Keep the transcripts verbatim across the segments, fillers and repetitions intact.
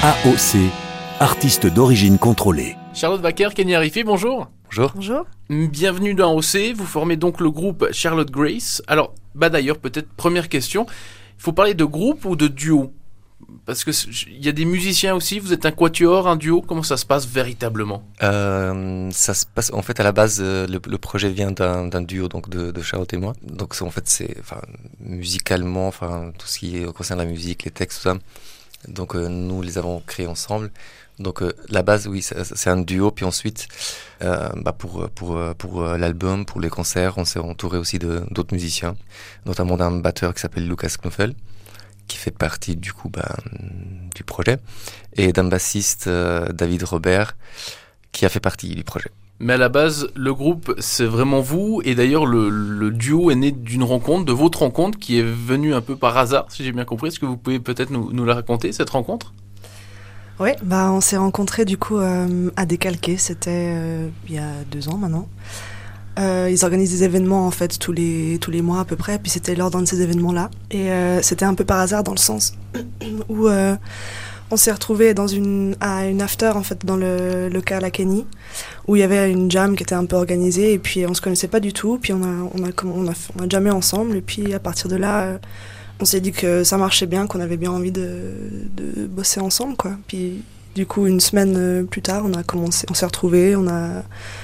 A O C, artiste d'origine contrôlée. Charlotte Baker, Kenny Arifi, bonjour. Bonjour. Bonjour. Bienvenue dans A O C, vous formez donc le groupe Charlotte Grace. Alors, bah d'ailleurs, peut-être première question, il faut parler de groupe ou de duo ? Parce que il y a des musiciens aussi, vous êtes un quatuor, un duo, comment ça se passe véritablement ? euh, Ça se passe, en fait, à la base, euh, le, le projet vient d'un, d'un duo, donc de, de Charlotte et moi. Donc, en fait, c'est, enfin, musicalement, enfin, tout ce qui concerne la musique, les textes, tout ça. Donc, euh, nous les avons créés ensemble. Donc, euh, la base, oui, c'est, c'est un duo. Puis ensuite, euh, bah, pour, pour, pour l'album, pour les concerts, on s'est entouré aussi de, d'autres musiciens, notamment d'un batteur qui s'appelle Lucas Knoffel, qui fait partie du coup bah, du projet, et d'un bassiste, euh, David Robert, qui a fait partie du projet. Mais à la base, le groupe, c'est vraiment vous, et d'ailleurs le, le duo est né d'une rencontre, de votre rencontre, qui est venue un peu par hasard, si j'ai bien compris. Est-ce que vous pouvez peut-être nous, nous la raconter, cette rencontre ? Oui, bah, on s'est rencontrés du coup euh, à Décalqué, c'était euh, il y a deux ans maintenant. Euh, ils organisent des événements en fait tous les tous les mois à peu près, puis c'était lors d'un de ces événements-là, et euh, c'était un peu par hasard dans le sens où euh, on s'est retrouvés dans une à une after en fait dans le local à Kenny, où il y avait une jam qui était un peu organisée, et puis on se connaissait pas du tout, puis on a on a on a on a jammé ensemble, et puis à partir de là euh, on s'est dit que ça marchait bien, qu'on avait bien envie de de bosser ensemble quoi. Puis du coup une semaine plus tard on a commencé, on s'est retrouvés, on a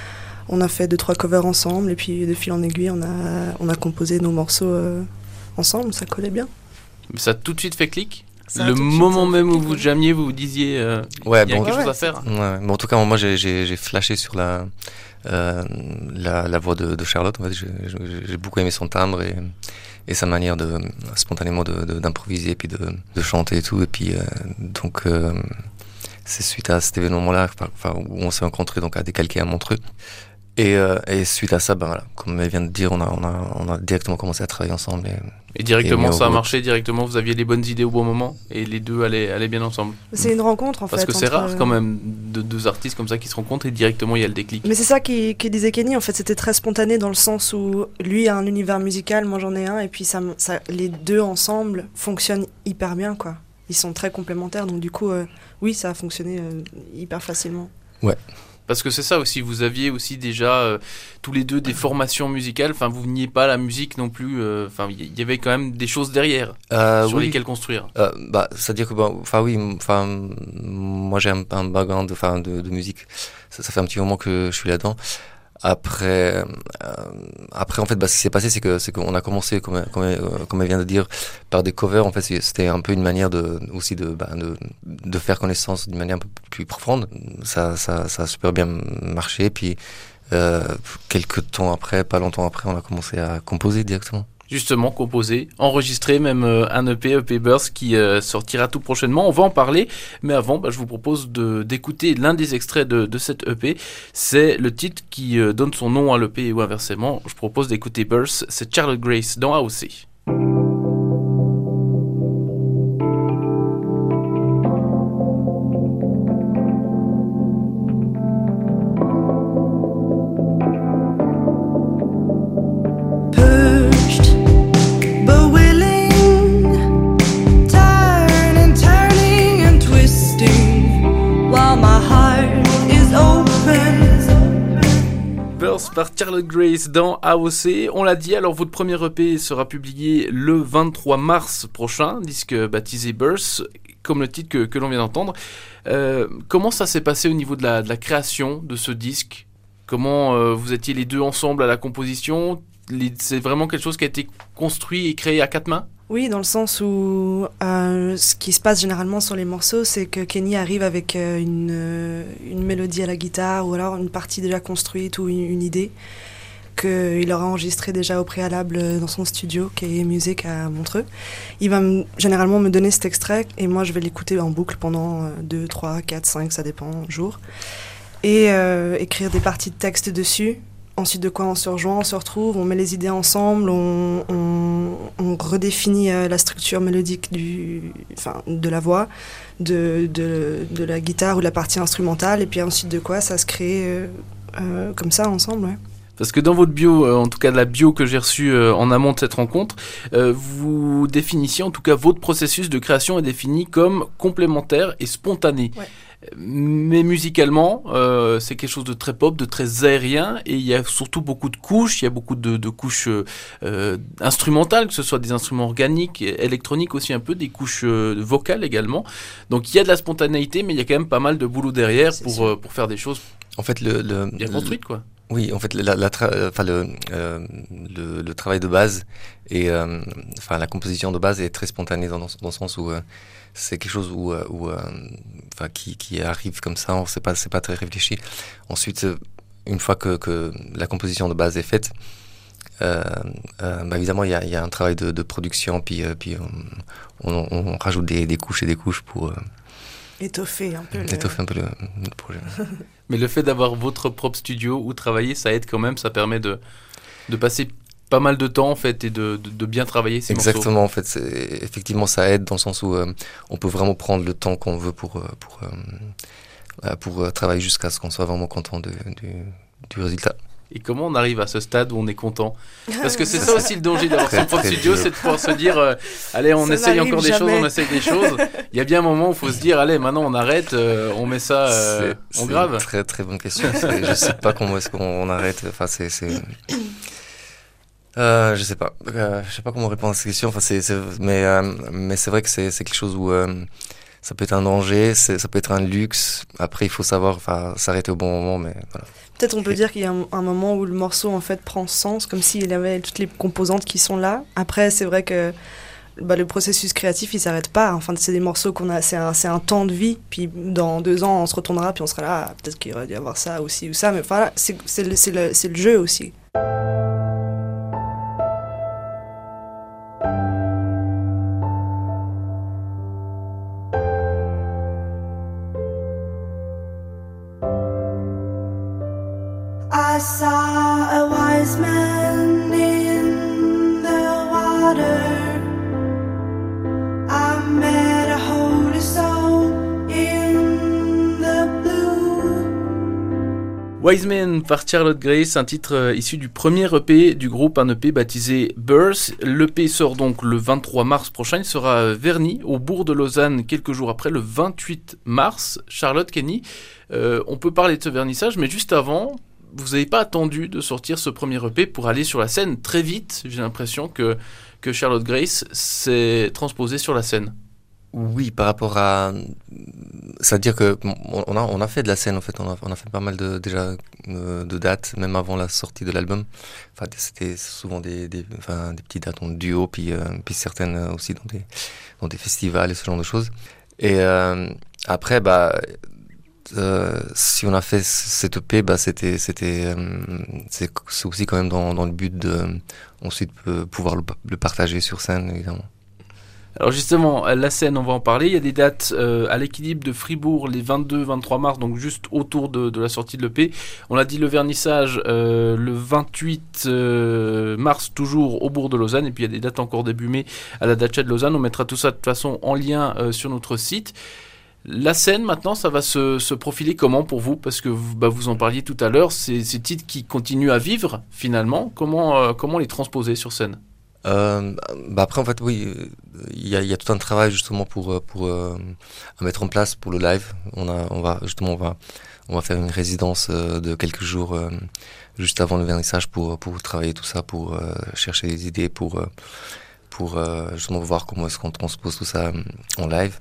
On a fait deux, trois covers ensemble, et puis de fil en aiguille, on a, on a composé nos morceaux euh, ensemble, ça collait bien. Ça a tout de suite fait clic ? Ça Le moment même où vous jammiez, jammiez, vous vous disiez euh, Ouais, il y a bon, quelque ouais, chose à ouais, faire. Ouais, mais en tout cas, moi, j'ai, j'ai, j'ai flashé sur la, euh, la, la voix de, de Charlotte. En fait, j'ai, j'ai, j'ai beaucoup aimé son timbre et, et sa manière de spontanément de, de, d'improviser, puis de, de chanter et tout. Et puis, euh, donc, euh, c'est suite à cet événement-là, enfin, où on s'est rencontrés donc à Décalqué à Montreux. Et, euh, et suite à ça, ben voilà, comme elle vient de dire, on a, on a, on a directement commencé à travailler ensemble. Et, Et directement, et ça a groupe. marché, directement, vous aviez les bonnes idées au bon moment, et les deux allaient, allaient bien ensemble. C'est une rencontre en Parce fait. que c'est entre- rare quand même, de deux artistes comme ça qui se rencontrent, et directement il y a le déclic. Mais c'est ça qui, qui disait Kenny, en fait, c'était très spontané dans le sens où lui a un univers musical, moi j'en ai un, et puis ça, ça, les deux ensemble fonctionnent hyper bien, quoi. Ils sont très complémentaires, donc du coup, euh, oui, ça a fonctionné euh, hyper facilement. Ouais. Parce que c'est ça aussi, vous aviez aussi déjà euh, tous les deux des formations musicales, enfin vous veniez pas à la musique non plus, enfin euh, il y avait quand même des choses derrière Euh, sur oui. lesquelles construire. Euh, bah, c'est-à-dire que, enfin oui, enfin moi j'ai un, un background de, enfin, de, de musique. Ça, ça fait un petit moment que je suis là-dedans. Après, euh, après en fait, bah, ce qui s'est passé, c'est que c'est qu'on a commencé, comme, comme, euh, comme elle vient de dire, par des covers. En fait, c'était un peu une manière de aussi de, bah, de, de faire connaissance d'une manière un peu plus profonde. Ça, ça, ça a super bien marché. Puis euh, quelques temps après, pas longtemps après, on a commencé à composer directement. Justement, composé, enregistré, même euh, un E P, E P Burst, qui euh, sortira tout prochainement. On va en parler, mais avant, bah, je vous propose de, d'écouter l'un des extraits de, de cette E P. C'est le titre qui euh, donne son nom à l'E P, ou inversement. Je propose d'écouter Burst, c'est Charlotte Grace dans A O C. Par Charlotte Grace dans A O C. On l'a dit, alors votre premier E P sera publié le vingt-trois mars prochain, disque baptisé Burst, comme le titre que, que l'on vient d'entendre. Euh, comment ça s'est passé au niveau de la, de la création de ce disque ? Comment euh, vous étiez les deux ensemble à la composition ? Les, c'est vraiment quelque chose qui a été construit et créé à quatre mains ? Oui, dans le sens où euh, ce qui se passe généralement sur les morceaux, c'est que Kenny arrive avec euh, une, euh, une mélodie à la guitare, ou alors une partie déjà construite ou une, une idée qu'il aura enregistrée déjà au préalable dans son studio, qui est Music à Montreux. Il va m- généralement me donner cet extrait, et moi je vais l'écouter en boucle pendant deux, trois, quatre, cinq, ça dépend, jours, et euh, écrire des parties de texte dessus. Ensuite de quoi on se rejoint, on se retrouve, on met les idées ensemble, on, on, on redéfinit euh, la structure mélodique du, enfin, de la voix, de, de, de la guitare ou de la partie instrumentale, et puis ensuite de quoi ça se crée euh, euh, comme ça ensemble. Ouais. Parce que dans votre bio, euh, en tout cas de la bio que j'ai reçue euh, en amont de cette rencontre, euh, vous définissiez, en tout cas votre processus de création est défini comme complémentaire et spontané. Ouais. Mais musicalement, euh, c'est quelque chose de très pop, de très aérien, et il y a surtout beaucoup de couches, il y a beaucoup de, de couches euh, instrumentales, que ce soit des instruments organiques, électroniques aussi un peu, des couches euh, vocales également. Donc il y a de la spontanéité, mais il y a quand même pas mal de boulot derrière pour, euh, pour faire des choses En fait, le, le, bien construites, quoi. Oui, en fait, la, la tra- enfin, le, euh, le, le travail de base et euh, enfin la composition de base est très spontanée dans, dans le sens où euh, c'est quelque chose où, où euh, enfin qui, qui arrive comme ça, on sait pas, c'est pas très réfléchi. Ensuite, une fois que, que la composition de base est faite, euh, euh, bah évidemment il y a, y a un travail de, de production, puis euh, puis on, on, on rajoute des, des couches et des couches pour euh, Étoffer un peu. Le... étoffer un peu le, le projet. Mais le fait d'avoir votre propre studio où travailler, ça aide quand même, ça permet de, de passer pas mal de temps en fait et de, de, de bien travailler ces Exactement, morceaux. en fait, c'est, effectivement ça aide dans le sens où euh, on peut vraiment prendre le temps qu'on veut pour, euh, pour, euh, pour euh, travailler jusqu'à ce qu'on soit vraiment content de, du, du résultat. Et comment on arrive à ce stade où on est content? Parce que c'est ça aussi le danger d'avoir Très, son propre très studio, dur. c'est de pouvoir se dire euh, allez, on Ça essaye n'arrive encore des jamais. choses, on essaye des choses. Il y a bien un moment où il faut se dire allez, maintenant on arrête, euh, on met ça, euh, c'est, on c'est grave. une très très bonne question. C'est, je sais pas comment est-ce qu'on on arrête. Enfin, c'est, c'est... Euh, je sais pas. Euh, je sais pas comment répondre à cette question. Enfin, c'est, c'est... mais euh, mais c'est vrai que c'est, c'est quelque chose où euh, ça peut être un danger, c'est, ça peut être un luxe. Après, il faut savoir, enfin, s'arrêter au bon moment, mais voilà. Peut-être on peut dire qu'il y a un, un moment où le morceau en fait prend sens, comme s'il avait toutes les composantes qui sont là. Après, c'est vrai que bah, le processus créatif il s'arrête pas. Enfin, c'est des morceaux qu'on a, c'est un, c'est un temps de vie. Puis dans deux ans, on se retournera, puis on sera là. Ah, peut-être qu'il aurait dû y avoir ça aussi ou ça. Mais enfin, c'est, c'est, le, c'est, le, c'est le jeu aussi. I saw a wise man in the water. I met a holy soul in the blue. Wise Man par Charlotte Grace, un titre euh, issu du premier E P du groupe, un E P baptisé Birth. L'E P sort donc le vingt-trois mars prochain, il sera euh, verni au bourg de Lausanne quelques jours après, le vingt-huit mars. Charlotte, Kenny, euh, on peut parler de ce vernissage, mais juste avant, vous n'avez pas attendu de sortir ce premier E P pour aller sur la scène très vite. J'ai l'impression que, que Charlotte Grace s'est transposée sur la scène. Oui, par rapport à, c'est-à-dire que on a on a fait de la scène en fait, on a on a fait pas mal de déjà euh, de dates même avant la sortie de l'album. Enfin, c'était souvent des des enfin des petites dates en duo, puis euh, puis certaines aussi dans des dans des festivals et ce genre de choses. Et euh, après bah Euh, si on a fait cette E P, bah c'était c'était euh, c'est, c'est aussi quand même dans dans le but de euh, ensuite euh, pouvoir le, le partager sur scène évidemment. Alors justement, la scène, on va en parler. Il y a des dates euh, à l'Équilibre de Fribourg les vingt-deux vingt-trois mars, donc juste autour de, de la sortie de l'E P. On l'a dit, le vernissage euh, le vingt-huit mars, toujours au bourg de Lausanne. Et puis il y a des dates encore début mai à la Dacha de Lausanne. On mettra tout ça de toute façon en lien euh, sur notre site. La scène, maintenant, ça va se, se profiler comment pour vous? Parce que vous, bah, vous en parliez tout à l'heure, c'est ces titres qui continuent à vivre, finalement. Comment, euh, comment les transposer sur scène? Euh, bah après en fait oui, il y a, y a tout un travail justement pour pour euh, à mettre en place pour le live. On a on va justement on va on va faire une résidence euh, de quelques jours euh, juste avant le vernissage pour pour travailler tout ça, pour euh, chercher des idées, pour euh, pour euh, justement voir comment est-ce qu'on transpose tout ça en live.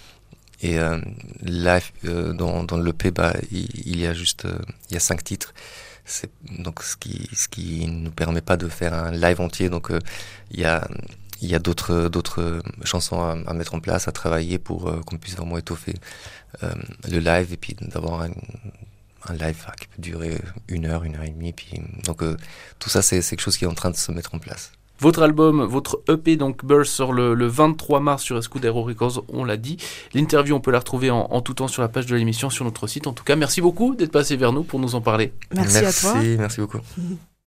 Et euh, live euh, dans dans l'E P, bah il, il y a juste euh, il y a cinq titres. C'est donc ce qui ce qui nous permet pas de faire un live entier. Donc il euh, y a il y a d'autres d'autres chansons à, à mettre en place, à travailler pour euh, qu'on puisse vraiment étoffer euh, le live et puis d'avoir un, un live ah, qui peut durer une heure, une heure et demie. Puis donc euh, tout ça c'est c'est quelque chose qui est en train de se mettre en place. Votre album, votre E P, donc Birth, sort le, le vingt-trois mars sur Escudero Records, on l'a dit. L'interview, on peut la retrouver en, en tout temps sur la page de l'émission, sur notre site. En tout cas, merci beaucoup d'être passé vers nous pour nous en parler. Merci, merci à toi. Merci beaucoup.